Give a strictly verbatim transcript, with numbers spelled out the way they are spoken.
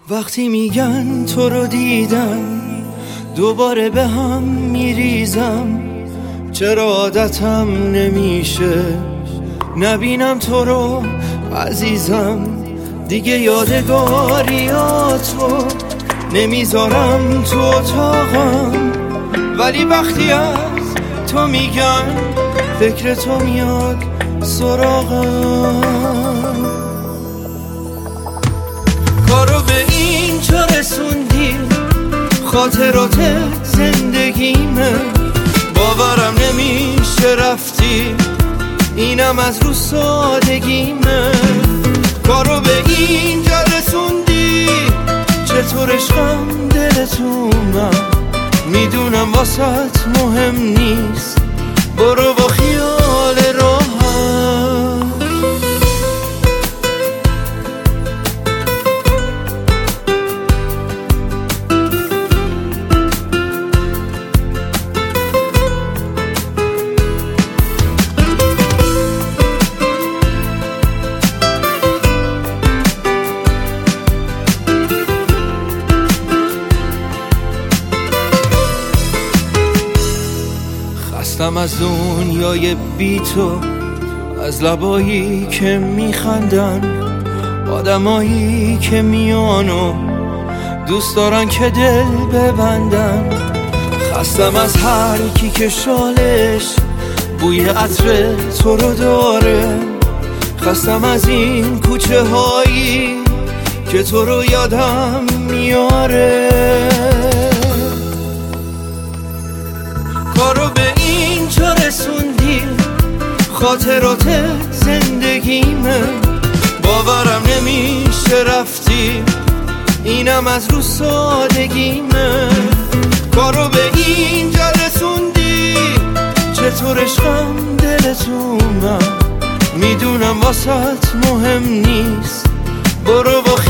وقتی میگن تو رو دیدم دوباره به هم میریزم، چرا عادتم نمیشه نبینم تو رو عزیزم. دیگه یادگاریاتو نمیذارم تو اتاقم، ولی وقتی از تو میگن فکر تو میاد سراغم. کارو به اینجا رسوندی، خاطرات زندگیمه، باورم نمیشه رفتی، اینم از رو سادگیمه. کارو به اینجا رسوندی، چطور عشقم دلتون من میدونم واسط مهم نیست، برو با خیال راحت. خستم از دنیای بی تو، از لبایی که میخندن، آدمایی که میانو دوست دارن که دل ببندن. خستم از هر کی که شالش بوی عطر تو رو داره، خستم از این کوچه هایی که تو رو یادم میاره. کارو به اینجا رسوندی، خاطرات زندگیمه، باورم نمیشه رفتی، اینم از رو سادگیمه. کارو به اینجا رسوندی، چطور عشقم دلتون من میدونم واسط مهم نیست، برو با